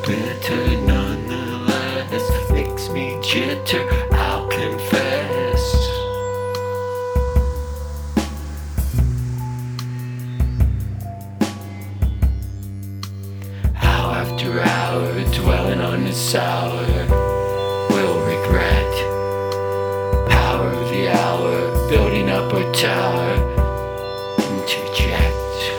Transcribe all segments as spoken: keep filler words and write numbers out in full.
bitter nonetheless, makes me jitter, I'll confess. Hour after hour, dwelling on the sour, will regret. Power of the hour, building up a tower, interject.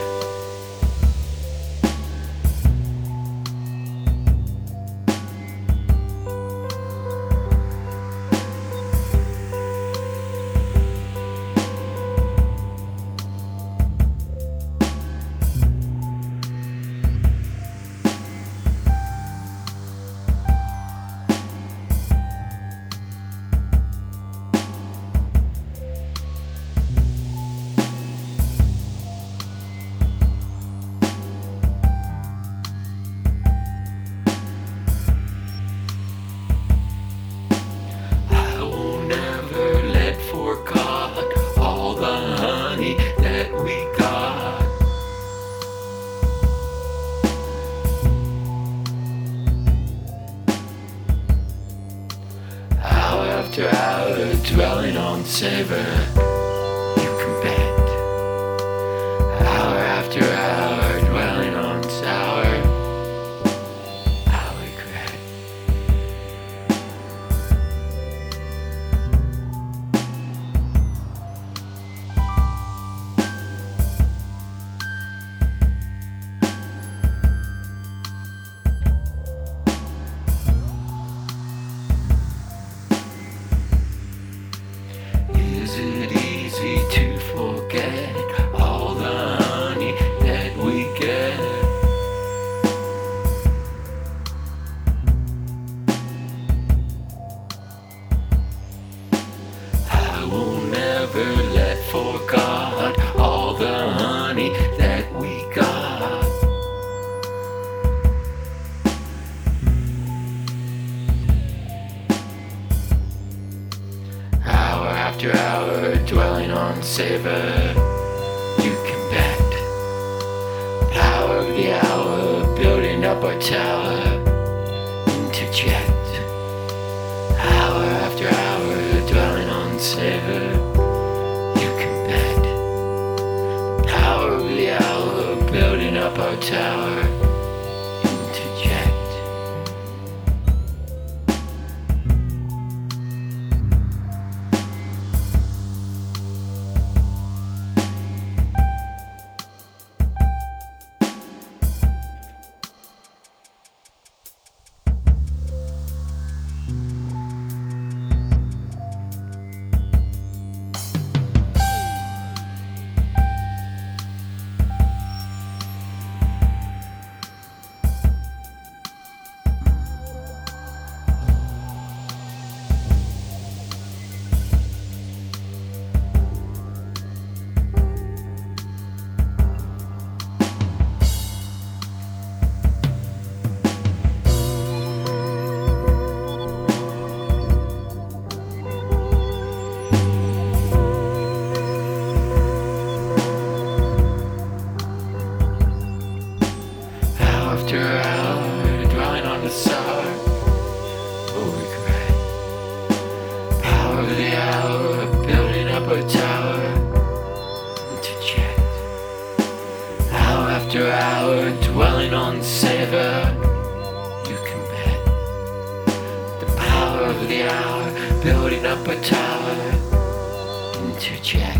After hour, dwelling on savor, you can bet. Hour after hour, dwelling on sour, I'll regret. Is it easy to forget all the honey that we get? I will never let forgot all the honey that we got. Hour after hour, dwelling on savor, you can bet. Power of the hour, building up our tower, interject. Hour after hour, dwelling on savor, you can bet. Power of the hour, building up our tower, interject. After hour, dwelling on the sour, will regret. Power of the hour, building up a tower, interject. Hour after hour, dwelling on savor, you can bet. The power of the hour, building up a tower, interject.